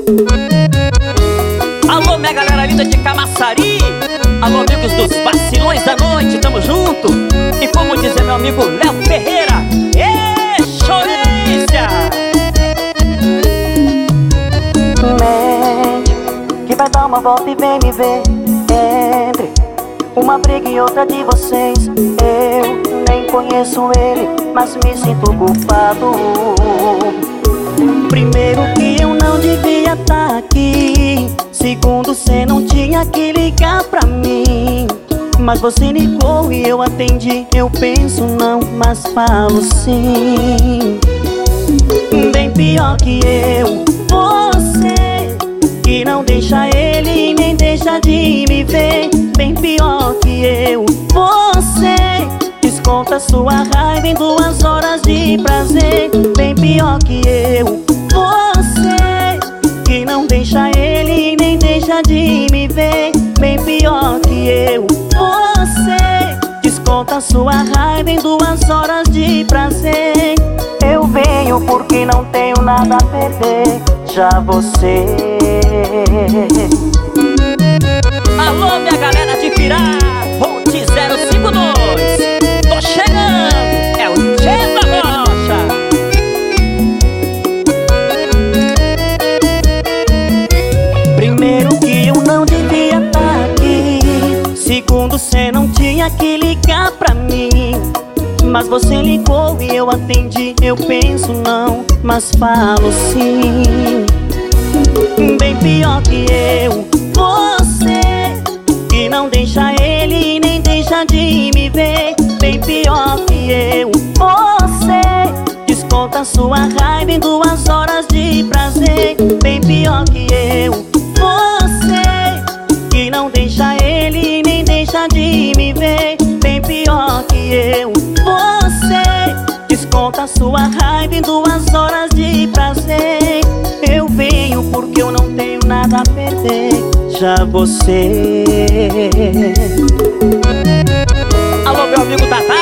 Alô, minha galera linda de Camaçari. Alô, amigos dos vacilões da noite, tamo junto. E como dizer meu amigo Léo Ferreira, ê, Chorência! Mente que vai dar uma volta e vem me ver. Entre uma briga e outra de vocês, eu nem conheço ele, mas me sinto culpado. Primeiro que eu não devia estar aqui. Segundo, cê não tinha que ligar pra mim. Mas você ligou e eu atendi. Eu penso não, mas falo sim. Bem pior que eu, você que não deixa ele nem deixa de me ver. Bem pior que eu, você desconta sua raiva em 2 horas de prazer. Bem pior que eu, você que não deixa ele nem deixa de me ver. Bem pior que eu, você desconta sua raiva em 2 horas de prazer. Eu venho porque não tenho nada a perder. Já você. Alô, minha galera de Pirá, Ponte 052. Tô chegando, é o Tchê da Rocha. Primeiro que eu não devia estar aqui. Segundo, cê não tinha que ligar pra mim. Mas você ligou e eu atendi. Eu penso não, mas falo sim. Bem pior que eu, você que não deixa ele nem deixa de me ver. Bem pior que eu, você desconta sua raiva em 2 horas de prazer. Bem pior que eu, você que não deixa ele nem deixa de me ver. Bem pior que eu, você desconta sua raiva em 2 horas de prazer. Eu venho porque eu não tenho nada a perder. Já você. Alô, meu amigo Tata.